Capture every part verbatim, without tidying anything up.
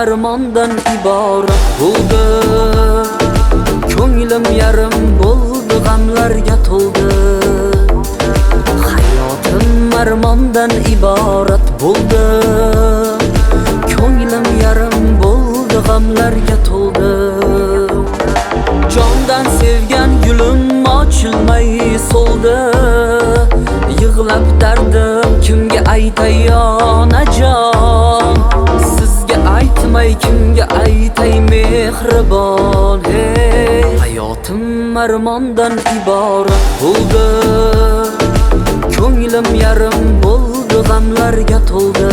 armondan iborat bo'ldi. Ko'nglim yarim bo'ldi, g'amlarga to'ldi. Hayotim armondan iborat bo'ldi. Ko'nglim yarim bo'ldi, g'amlarga to'ldi. Jondan sevgan gulim ochilmay so'ldi. Yig'lab dardim kimga aytay onajon? Sizga aytmay kimga aytay mehribon? Hey, hayotim armondan iborat bo'ldi. Ko'nglim yarim bo'ldi, g'amlarga to'ldi.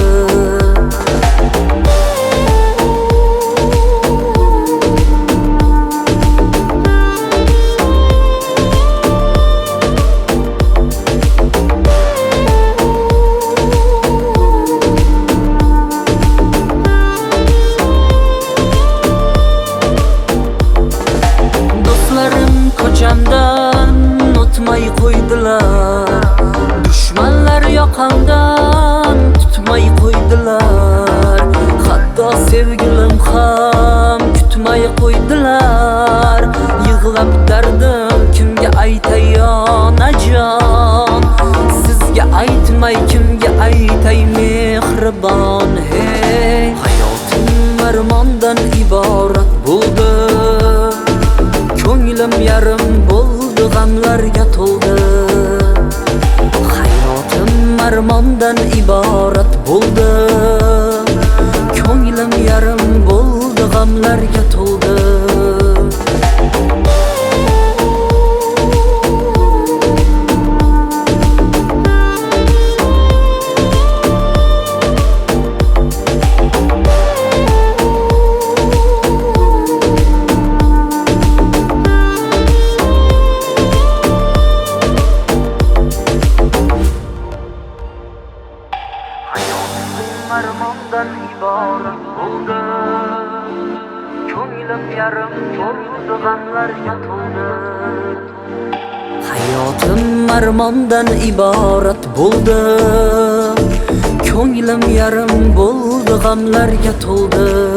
Ko'chamdan o'tmay qo'ydilar. Dushmanlar yoqamdan tutmay qo'ydilar. Hatto sevgilim ham kutmay qo'ydilar. Yig'lab dardim kimga aytay onajon? Sizga aytmay kimga aytay mehribon? Hey, hayotim armondan iborat bo'ldi. Ko'nglim yarim bo'ldi, g'amlarga to'ldi. Hayotim armondan iborat bo'ldi. Ko'nglim yarim bo'ldi, g'amlarga to'ldi. Armondan iborat bo'ldi. Ko'nglim yarim bo'ldi, g'amlarga to'ldi. Hayotim armondan iborat bo'ldi. Ko'nglim yarim bo'ldi, g'amlarga to'ldi.